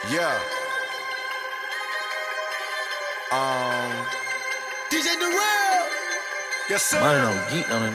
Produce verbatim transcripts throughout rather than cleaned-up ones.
Yeah. Um. D J Durrell. Yes, sir. Money don't geek on him.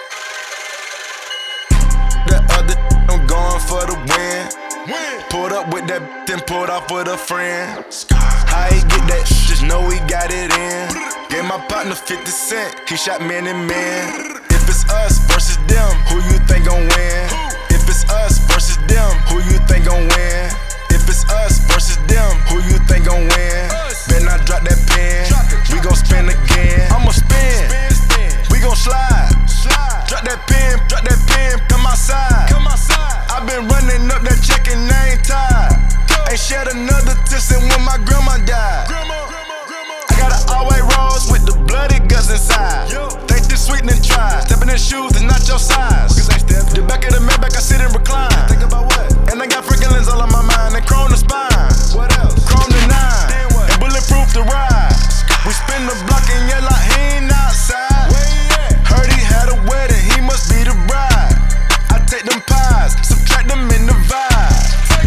The other I'm going for the win. Win. Pulled up with that, then pulled off with a friend. How he get that? Just know he got it in. Gave my partner fifty cent. He shot man and man. If it's us versus them, who you think gon' win? If it's us versus them, who you think gon' win? If it's us versus them, who you think gon' win? Better not drop that pen. We gon' spin again. I'ma spin. We gon' slide. Drop that pen, drop that pen, come outside. I been running up that check and I ain't tired. Ain't shed another tear since when my grandma died. I got an all-white rose with the bloody guts inside. Think this sweet and try. Stepping in shoes is not your size. The back of the Maybach, I sit and recline. Think about what? And I got freaking lens all on my mind and chrome the spine. What else? Chrome the nine. And bulletproof the ride. We spin the block and yell like he ain't outside. Heard he had a wedding, he must be the bride. I take them pies, subtract them in the vibe.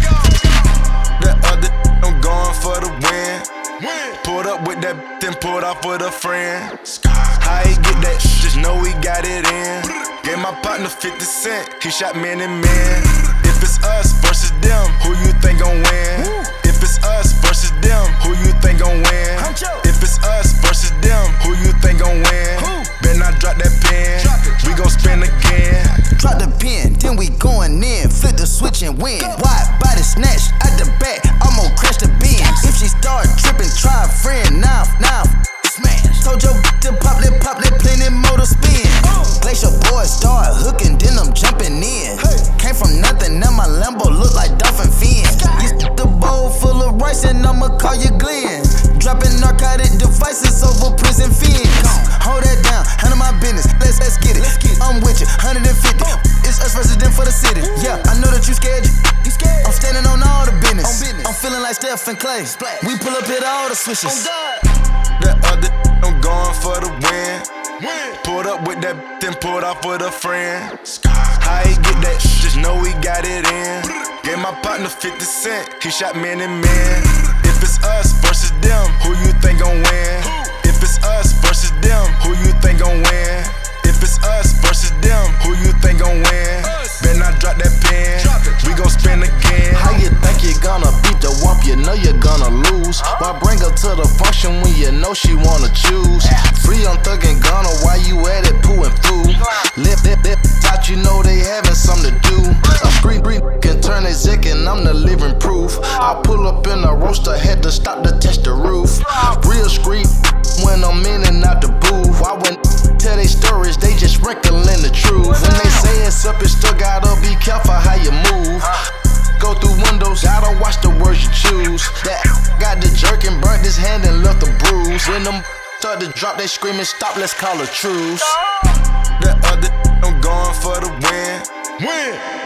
That other I'm going for the win. Pulled up with that, then pulled off with a friend. How he get that? Just know he got it in. Gave my partner fifty cent, he shot man and man. If it's us versus them, who you think gon' win? If it's us versus them, who you think gon' win? If it's us versus them, who you think gon' win? Better not drop that pen, we gon' spin again. Drop the pen, then we going in. Flip the switch and win. Wide body snatch at the back, I'ma crash the Benz. If she start tripping, try a friend. Now, now, smash. Told your bitch to pop that, pop that, plenty motor spin. Glacier boys start hooking, then I'm jumping in. Came from nothing, now my Lambo look like dolphin fin. You the bowl full of rice and I'ma call you Glenn. Dropping narcotic devices over prison fins. Hold that down, handle my business. Let's let's get it. I'm with you, one hundred fifty. It's us versus them for the city. Yeah, I know that you scared. You scared? I'm standing on all the business. I'm feeling like Steph and Clay. We pull up hit all the switches. That other I'm going for the win. Pulled up with that, then pulled off with a friend. How he get that? Just know he got it in. Gave my partner fifty cent. He shot man and man. If it's us versus them, who you think gon' win? If it's us versus them, who you think gon' win? If it's us versus them, who you think gon' win? Better not drop that pen, we gon' spin again. How you think you're gonna beat the wump? You know you're gonna lose. Why bring her to the function when you know she wanna choose? Free on Thug and Gunna, why you at it pooing through? Lip, lip, lip, thought you know they having something to do. A street breed can turn exec and I'm the living proof. I pull up in a roaster, had to stop to test the roof. Real street when I'm in and out the booth. Why when tell they stories, they just wrinkling the truth. When they say it's up, it's still gotta be careful how you move. Go through windows, gotta watch the words you choose. That got the jerk and burnt his hand and left the bruise. When them start to drop, they screaming, stop, let's call a truce. That other I'm going for the win. Win.